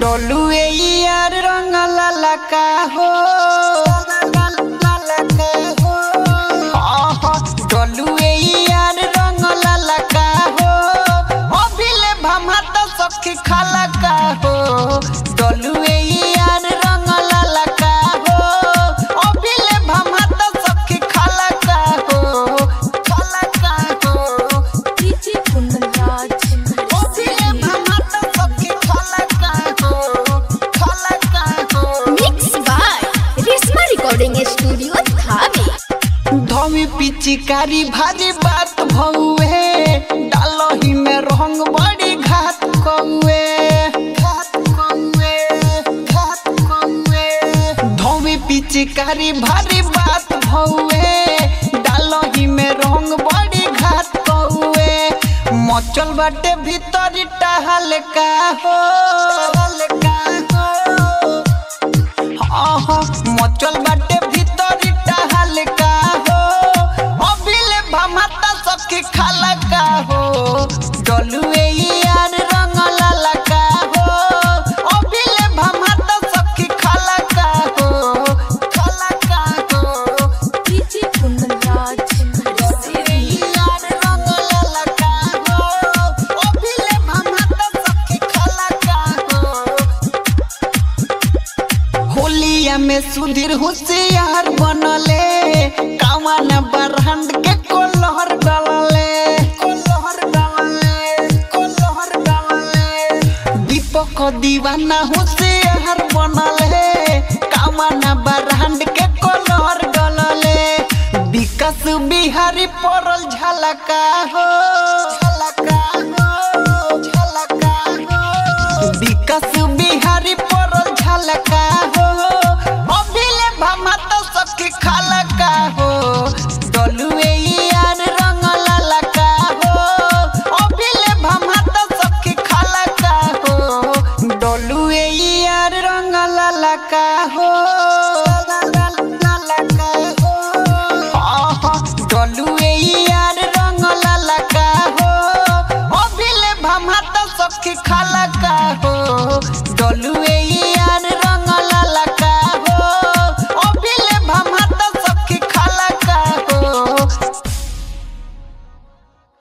डोलुए यार रंग लाला का हो डोलुए यार रंग लाला का हो अभिले भमाता सखी खाला का हो डोलुए यार रंग लाला का हो अभिले भमाता सखी खाला का हो डीजे कुंदनराज अभिले भमाता सखी खाला का हो mix by Reshma recording studio Dhami. धमी पिचकारी भारी बात भौवे डालही में रंग बड़ी घात कौवे धमी पिचकारी भारी बात भौवे डालही में रंग बड़ी घात कौवे मचल बाटे भीतर टहल का हो मचल बाटे भीतर टहल का हो अभिले भमाता सखी खाला का हो डोलुए यार रंग लाला का हो अभिले भमाता सखी खाला का हो डीजे कुंदनराज यार रंग लाला का हो अभिले भमाता सखी खाला का हो होलिया में सुधीर होशियार बनले कावन बरहंड के कोलहर डालले दीपक दीवाना होशियार बनले कावन बरहंड के कोलहर डालले विकास बिहारी परल झलका हो विकास बिहारी परल झलका